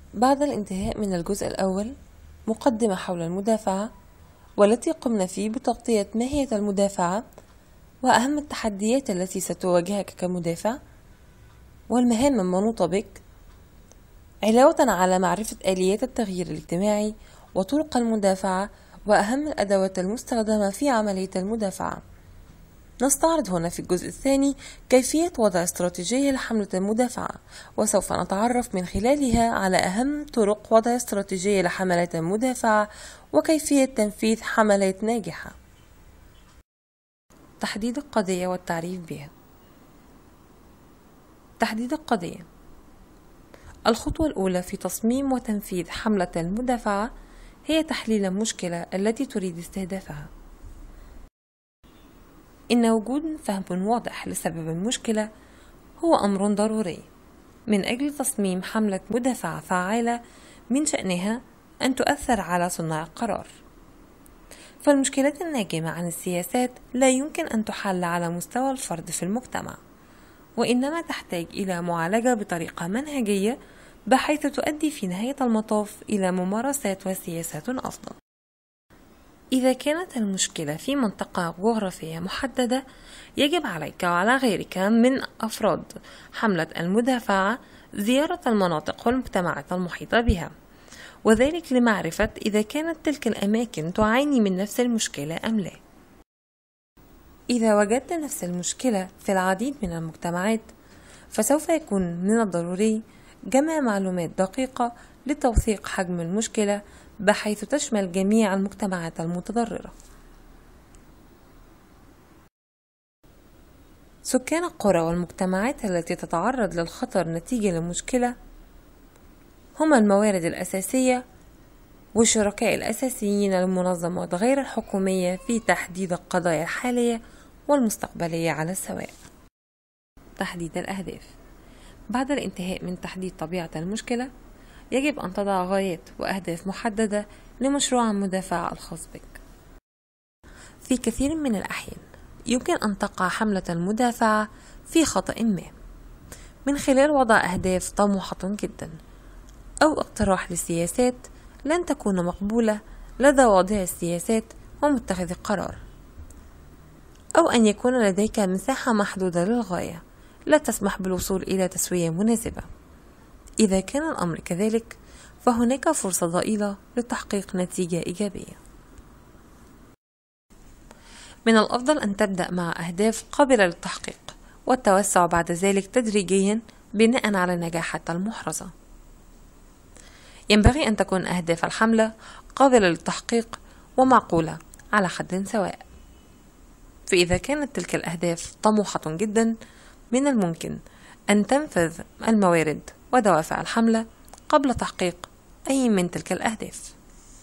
بعد الانتهاء من الجزء الأول، مقدمة حول المدافعة، والتي قمنا فيه بتغطية ماهية المدافعة وأهم التحديات التي ستواجهك كمدافع والمهام المنوطة بك، علاوة على معرفة آليات التغيير الاجتماعي وطرق المدافعة وأهم الأدوات المستخدمة في عملية المدافعة. نستعرض هنا في الجزء الثاني كيفية وضع استراتيجية لحملة المدافعة، وسوف نتعرف من خلالها على أهم طرق وضع استراتيجية لحملات المدافعة وكيفية تنفيذ حملات ناجحة. تحديد القضية والتعريف بها. تحديد القضية. الخطوة الأولى في تصميم وتنفيذ حملة المدافعة هي تحليل المشكلة التي تريد استهدافها. إن وجود فهم واضح لسبب المشكلة هو أمر ضروري. من أجل تصميم حملة مدافعة فعالة من شأنها أن تؤثر على صناع القرار، فالمشكلات الناجمة عن السياسات لا يمكن أن تحل على مستوى الفرد في المجتمع، وإنما تحتاج إلى معالجة بطريقة منهجية بحيث تؤدي في نهاية المطاف إلى ممارسات وسياسات أفضل. إذا كانت المشكلة في منطقة جغرافية محددة، يجب عليك وعلى غيرك من أفراد حملة المدافعة زيارة المناطق والمجتمعات المحيطة بها، وذلك لمعرفة إذا كانت تلك الأماكن تعاني من نفس المشكلة أم لا. إذا وجدت نفس المشكلة في العديد من المجتمعات، فسوف يكون من الضروري جمع معلومات دقيقة لتوثيق حجم المشكلة بحيث تشمل جميع المجتمعات المتضررة. سكان القرى والمجتمعات التي تتعرض للخطر نتيجة للمشكلة هم الموارد الأساسية والشركاء الأساسيين للمنظمات غير الحكومية في تحديد القضايا الحالية والمستقبلية على السواء. تحديد الأهداف. بعد الانتهاء من تحديد طبيعة المشكلة، يجب أن تضع غايات وأهداف محددة لمشروع المدافعة الخاص بك. في كثير من الأحيان يمكن أن تقع حملة المدافعة في خطأ ما من خلال وضع أهداف طموحة جدا أو اقتراح لسياسات لن تكون مقبولة لدى واضعي السياسات ومتخذ القرار، أو أن يكون لديك مساحة محدودة للغاية لا تسمح بالوصول إلى تسوية مناسبة. إذا كان الأمر كذلك، فهناك فرصة ضئيلة لتحقيق نتيجة إيجابية. من الأفضل أن تبدأ مع أهداف قابلة للتحقيق والتوسع بعد ذلك تدريجيا بناء على النجاحات المحرزة. ينبغي أن تكون أهداف الحملة قابلة للتحقيق ومعقولة على حد سواء، فإذا كانت تلك الأهداف طموحة جدا، من الممكن أن تنفذ الموارد ودوافع الحملة قبل تحقيق أي من تلك الأهداف.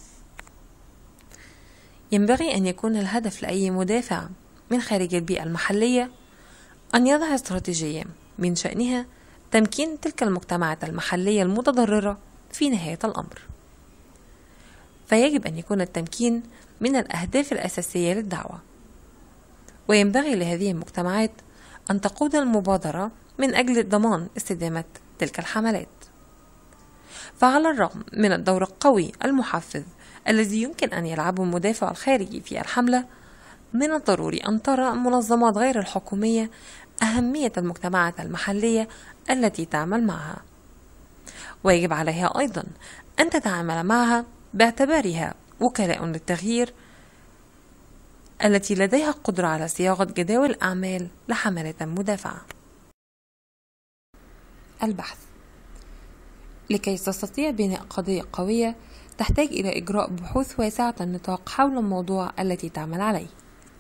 ينبغي أن يكون الهدف لأي مدافع من خارج البيئة المحلية أن يضع استراتيجية من شأنها تمكين تلك المجتمعات المحلية المتضررة في نهاية الأمر، فيجب أن يكون التمكين من الأهداف الأساسية للدعوة، وينبغي لهذه المجتمعات أن تقود المبادرة من أجل ضمان استدامة تلك الحملات. فعلى الرغم من الدور القوي المحفز الذي يمكن أن يلعبه المدافع الخارجي في الحملة، من الضروري أن ترى المنظمات غير الحكومية أهمية المجتمعات المحلية التي تعمل معها، ويجب عليها أيضا أن تتعامل معها باعتبارها وكلاء للتغيير التي لديها قدرة على صياغة جداول أعمال لحملات المدافعة. البحث. لكي تستطيع بناء قضية قوية، تحتاج إلى إجراء بحوث واسعة النطاق حول الموضوع التي تعمل عليه.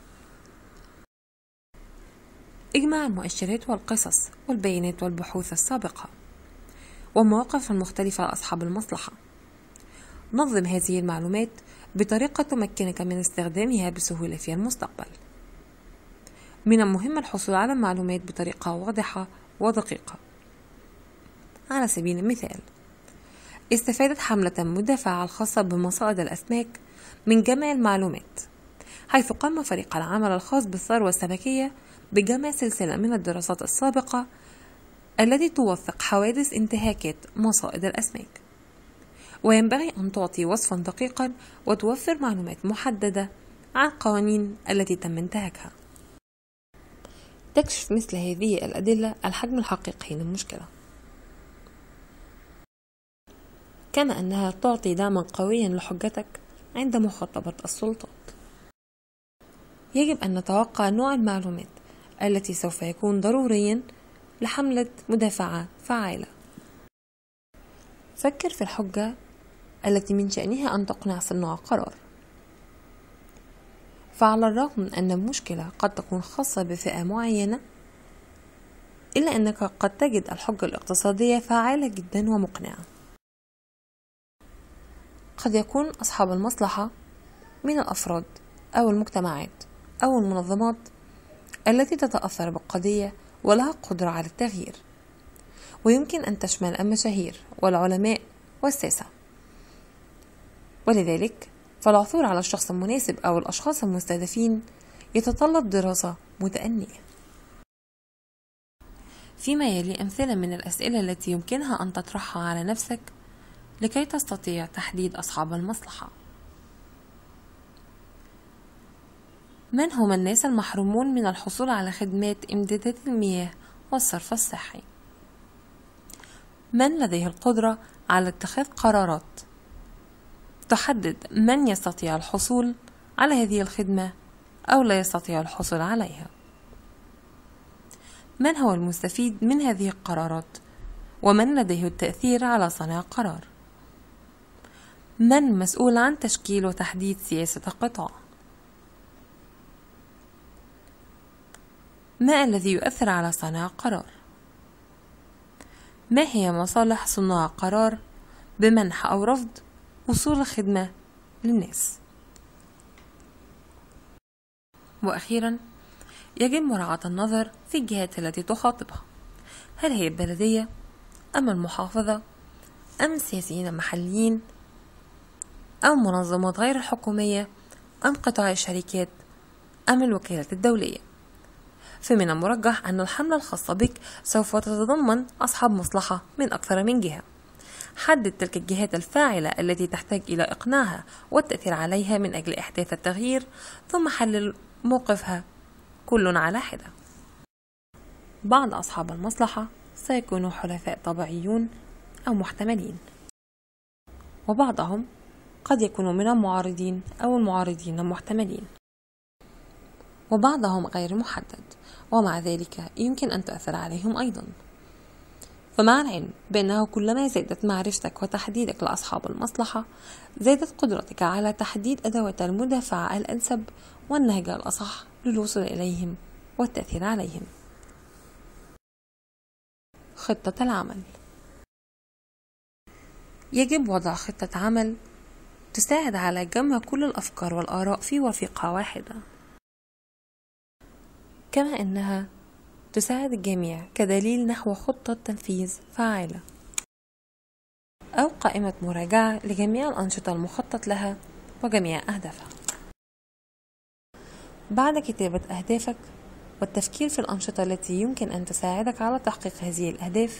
اجمع المؤشرات والقصص والبيانات والبحوث السابقة والمواقف المختلفة لأصحاب المصلحة. نظم هذه المعلومات بطريقة تمكنك من استخدامها بسهولة في المستقبل. من المهم الحصول على المعلومات بطريقة واضحة ودقيقة. على سبيل المثال، استفادت حملة مدافعة الخاصة بمصائد الأسماك من جمع المعلومات، حيث قام فريق العمل الخاص بالثروة السمكية بجمع سلسلة من الدراسات السابقة التي توثق حوادث انتهاكات مصائد الأسماك. وينبغي أن تعطي وصفا دقيقا وتوفر معلومات محددة عن القوانين التي تم انتهاكها. تكشف مثل هذه الأدلة الحجم الحقيقي للمشكلة، كما أنها تعطي دعما قويا لحجتك عند مخاطبة السلطات. يجب أن نتوقع نوع المعلومات التي سوف يكون ضروريا لحملة مدافعة فعالة. فكر في الحجة التي من شأنها أن تقنع صناع قرار، فعلى الرغم من أن المشكلة قد تكون خاصة بفئة معينة، إلا أنك قد تجد الحجة الاقتصادية فعالة جدا ومقنعة. قد يكون أصحاب المصلحة من الأفراد أو المجتمعات أو المنظمات التي تتأثر بالقضية ولها قدرة على التغيير، ويمكن أن تشمل المشاهير والعلماء والساسة. ولذلك فالعثور على الشخص المناسب أو الأشخاص المستهدفين يتطلب دراسة متأنية. فيما يلي أمثلة من الأسئلة التي يمكنها أن تطرحها على نفسك لكي تستطيع تحديد أصحاب المصلحة. من هم الناس المحرومون من الحصول على خدمات إمدادات المياه والصرف الصحي؟ من لديه القدرة على اتخاذ قرارات تحدد من يستطيع الحصول على هذه الخدمة أو لا يستطيع الحصول عليها؟ من هو المستفيد من هذه القرارات ومن لديه التأثير على صنع قرار؟ من مسؤول عن تشكيل وتحديد سياسة القطاع؟ ما الذي يؤثر على صنع قرار؟ ما هي مصالح صناع قرار بمنح أو رفض وصول الخدمة للناس؟ وأخيرا يجب مراعاة النظر في الجهات التي تخاطبها، هل هي البلدية أم المحافظة أم السياسيين المحليين أو منظمات غير الحكومية أم قطاع الشركات أم الوكالات الدولية. فمن المرجح أن الحملة الخاصة بك سوف تتضمن أصحاب مصلحة من أكثر من جهة. حدد تلك الجهات الفاعلة التي تحتاج إلى إقناعها والتأثير عليها من أجل إحداث التغيير، ثم حلل موقفها كل على حدة. بعض أصحاب المصلحة سيكونوا حلفاء طبيعيون أو محتملين، وبعضهم قد يكونوا من المعارضين أو المعارضين المحتملين، وبعضهم غير محدد، ومع ذلك يمكن أن تؤثر عليهم أيضا. فمع العلم بأنه كلما زادت معرفتك وتحديدك لأصحاب المصلحة، زادت قدرتك على تحديد أدوات المدافعة الأنسب والنهج الأصح للوصول إليهم والتأثير عليهم. خطة العمل. يجب وضع خطة عمل تساعد على جمع كل الأفكار والآراء في وثيقة واحدة، كما أنها تساعد الجميع كدليل نحو خطة تنفيذ فاعلة أو قائمة مراجعة لجميع الأنشطة المخطط لها وجميع أهدافها. بعد كتابة أهدافك والتفكير في الأنشطة التي يمكن أن تساعدك على تحقيق هذه الأهداف،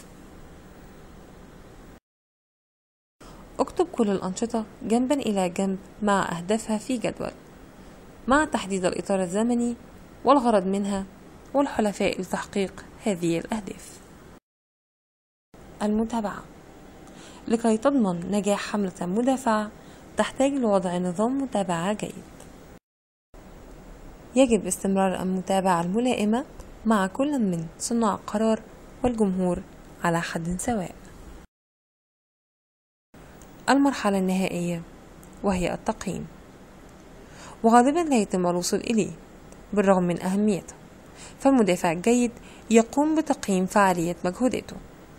اكتب كل الأنشطة جنبا إلى جنب مع أهدافها في جدول، مع تحديد الإطار الزمني والغرض منها والحلفاء لتحقيق هذه الأهداف. المتابعة. لكي تضمن نجاح حملة مدافعة تحتاج لوضع نظام متابعة جيد. يجب استمرار المتابعة الملائمة مع كل من صناع القرار والجمهور على حد سواء. المرحلة النهائية وهي التقييم، وغالبا لا يتم الوصول إليه بالرغم من أهميته، فالمدافع الجيد يقوم بتقييم فعالية مجهوداته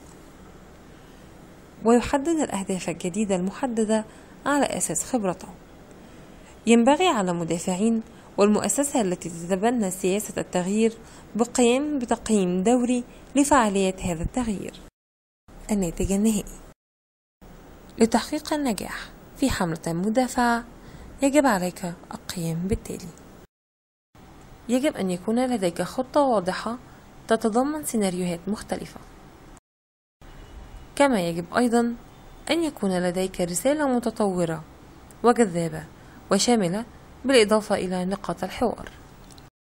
ويحدد الأهداف الجديدة المحددة على أساس خبرته. ينبغي على المدافعين والمؤسسة التي تتبنى سياسة التغيير بالقيام بتقييم دوري لفعالية هذا التغيير. الناتج النهائي. لتحقيق النجاح في حملة مدافعة يجب عليك القيام بالتالي: يجب أن يكون لديك خطة واضحة تتضمن سيناريوهات مختلفة، كما يجب أيضا أن يكون لديك رسالة متطورة وجذابة وشاملة بالإضافة إلى نقاط الحوار.